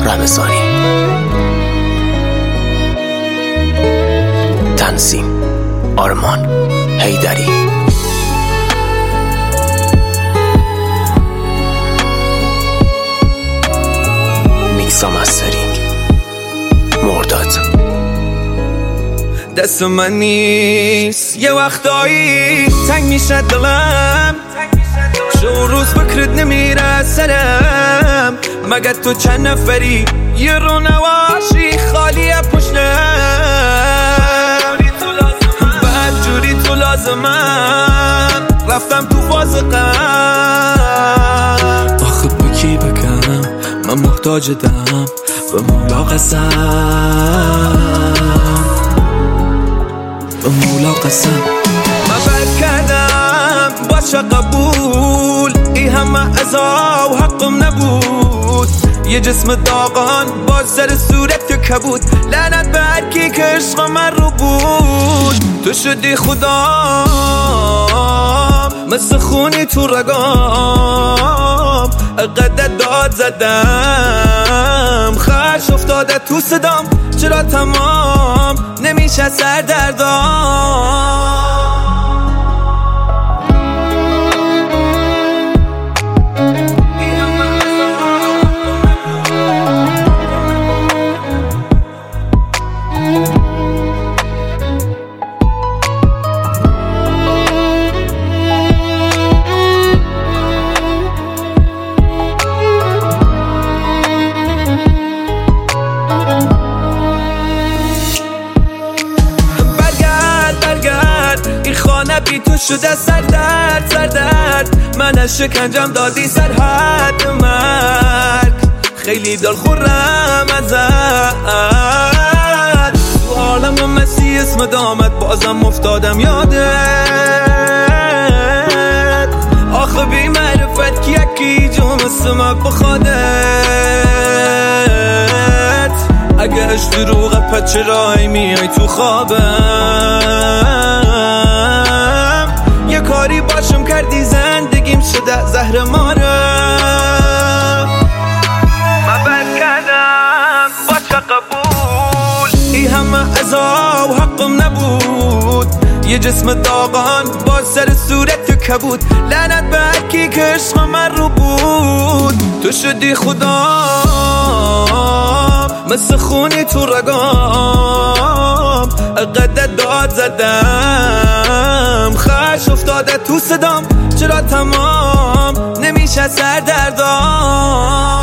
رمضانی. تنظیم آرمان حیدری. میکس و مسترینگ مرداد. دست من نیست یه وقتایی تنگ میشه دلم، شو روز فکرت نمیره سرم، مگه تو چند نفری یه رو نواشی خالیه پشتم، بعد جوری تو لازمم رفتم تو فاز غم. آخه به کی بگم من محتاج دم، به مولا قسم، به مولا قسم. من بد کردم باشه قبول، ای همه عزا و حقم نبود، یه جسم داغان با سر صورت که کبود، لعنت به هر کی که عشق من رو بود. تو شدی خدام مثل خونی تو رگام، قدر داد زدم خرش افتاده تو صدام، چرا تمام نمیشه سردردام. بی تو شده سردرد، من از شکنجم دادی سرحد مرگ، خیلی دل خورم ازت، تو حالم و مسی اسم دامت بازم افتادم یادت، آخه بی معرفت که یکی جون اسمت بخوادت، اگه اش دروغه پس چرا میای تو خوابم، یه کاری باشم کردی زندگیم شده زهر ماره. من بد کردم باشه قبول، ای همه عزا و حقم نبود، یه جسم داغان با سر صورت که کبود، لعنت به هر کی که عشق من رو بود. تو شدی خدام مثل خونی تو رگام، قدر داد زدم خرش افتاده تو صدام، چرا تمام نمیشه سردردام.